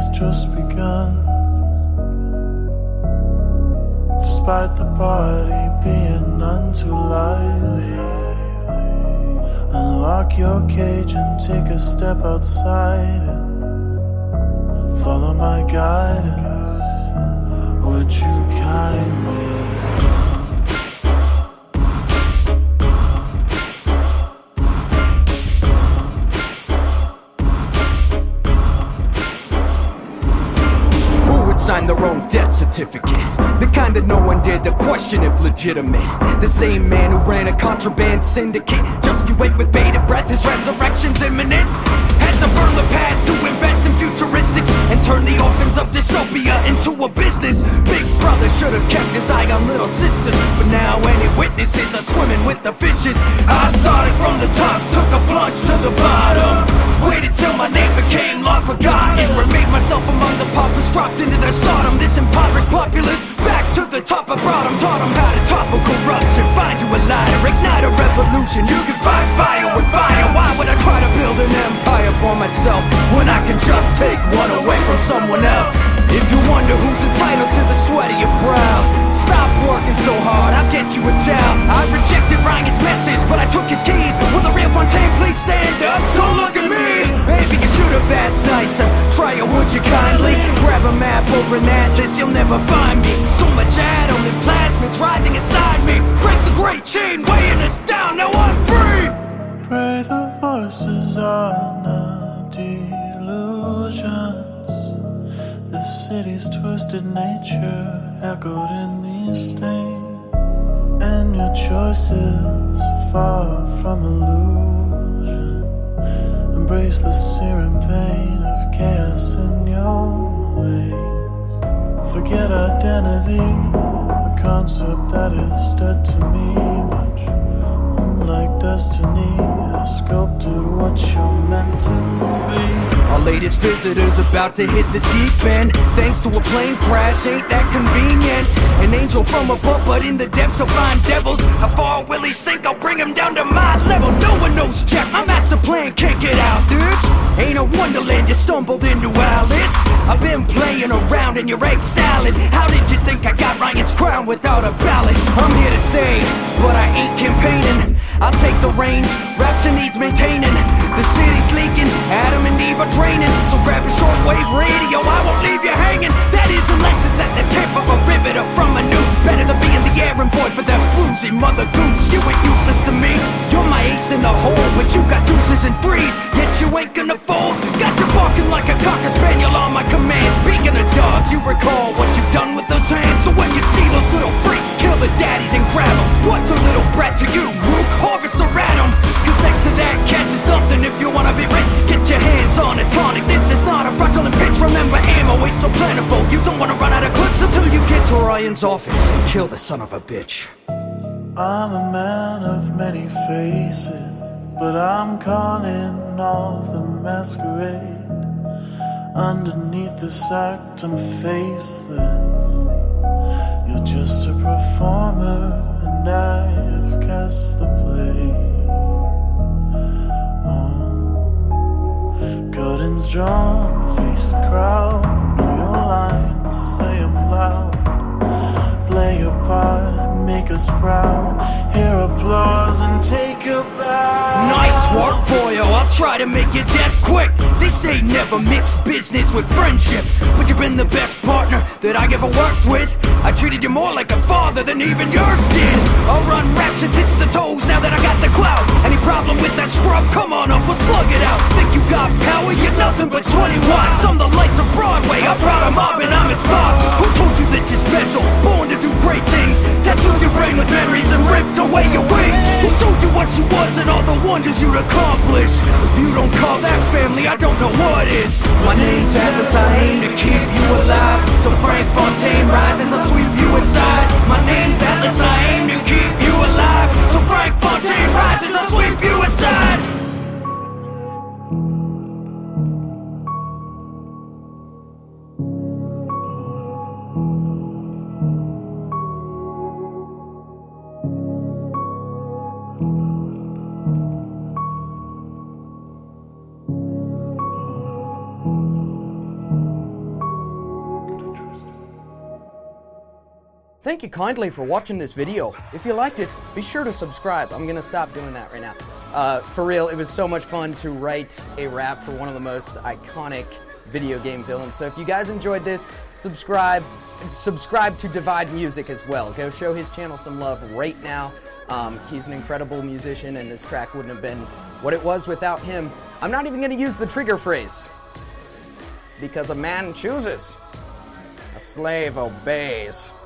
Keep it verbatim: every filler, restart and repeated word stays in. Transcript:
has just begun. Despite the party being none too lively, unlock your cage and take a step outside it. Follow my guidance, would you kindly? Sign their own death certificate, the kind that no one dared to question if legitimate. The same man who ran a contraband syndicate. Just you wait with bated breath, his resurrection's imminent. Had to burn the past to invest in futuristics and turn the orphans of dystopia into a business. Big brother should have kept his eye on little sisters, but now any witnesses are swimming with the fishes. I started from the top, took a plunge to the bottom, waited till my name became long forgotten, remained myself among the paupers, dropped into their Sodom. This impoverished populace, back to the top I brought them, taught them how to topple corruption. Find you a lighter, ignite a revolution. You can fight fire with fire. Why would I try to build an empire for myself when I can just take one away from someone else? If you wonder who's entitled to the sweat of your brow, stop working so hard, I'll get you a job. I rejected Ryan's message, but I took his keys. Will the real Fontaine please stand up? Don't look at me. Maybe you should have asked nicer. Try it, would you kindly? Grab a map over an atlas, you'll never find me. So much atom and plasmids writhing inside me. Break the great chain, weighing us down, now I'm free. Pray the voices are not delusions. The city's twisted nature echoed in these stains, and your choices far from illusion. Embrace the searing pain of chaos in your ways. Forget identity, a concept that is dead to me. Much unlike destiny, I sculpted what you're meant to be. Our latest visitor's about to hit the deep end. Thanks to a plane crash, ain't that convenient? An angel from above, but in the depths will find devils. How far will he sink? I'll bring him down to my level. No one knows Jack, my master plan can't get out this. Ain't a wonderland, you stumbled into Alice. I've been playing around in your egg salad. How did you think I got Ryan's crown without a ballot? I'm here to stay, but I ain't campaigning. I'll take the reins, Rapture needs maintaining. The city's leaking, Adam and Eve are draining. So grab your shortwave radio, I won't leave you hanging. That is unless it's at the tip of a rivet or from a noose. Better to be in the air and void for that floozy mother goose. You ain't useless to me, you're my ace in the hole, but you got deuces and threes, yet you ain't gonna fold. Got you barking like a cocker spaniel on my command. Speaking of dogs, you recall what you've done with those hands. So when you see those little freaks, kill the daddies and grab them. What's a little brat to you, Mook? Harvest or atom, cause next to that cash is nothing if you wanna be rich. Get your hands on a tonic, this is not a fraudulent pitch. Remember, ammo ain't so plentiful, you don't wanna run out of clips until you get to Ryan's office and kill the son of a bitch. I'm a man of many faces, but I'm conning off the masquerade. Underneath this act I'm faceless. You're just a performer and I have cast the play. Oh. Curtains drawn, face the crowd. Know your lines, say 'em loud. Play your part, make us proud. Hear applause and take a bow. Nice work, boyo, I'll try to make your death quick. They say never mix business with friendship, but you've been the best partner that I ever worked with. I treated you more like a father than even yours did. I'll run raps and tits to toes now that I got the clout. Any problem with that scrub? Come on up, we'll slug it out. Think you got power? You're nothing but twenty watts. I'm the lights of Broadway, I brought 'em up and I'm its boss. Who told you that you're special, born to do great things? Tattooed your brain with memories and ripped away your wings. Who showed you what you was and all the wonders you'd accomplish? If you don't call that family, I don't know what is. My name's Atlas, I aim to keep you alive. Till Frank Fontaine rises, I'll sweep you aside. My name's Atlas, I aim to keep you alive. Till Frank Fontaine rises, I'll sweep you aside. thank you kindly for watching this video. If you liked it, be sure to subscribe. I'm gonna stop doing that right now. Uh, for real, it was so much fun to write a rap for one of the most iconic video game villains. So if you guys enjoyed this, subscribe. Subscribe to Divide Music as well. Go show his channel some love right now. Um, he's an incredible musician, and this track wouldn't have been what it was without him. I'm not even going to use the trigger phrase, because a man chooses, a slave obeys.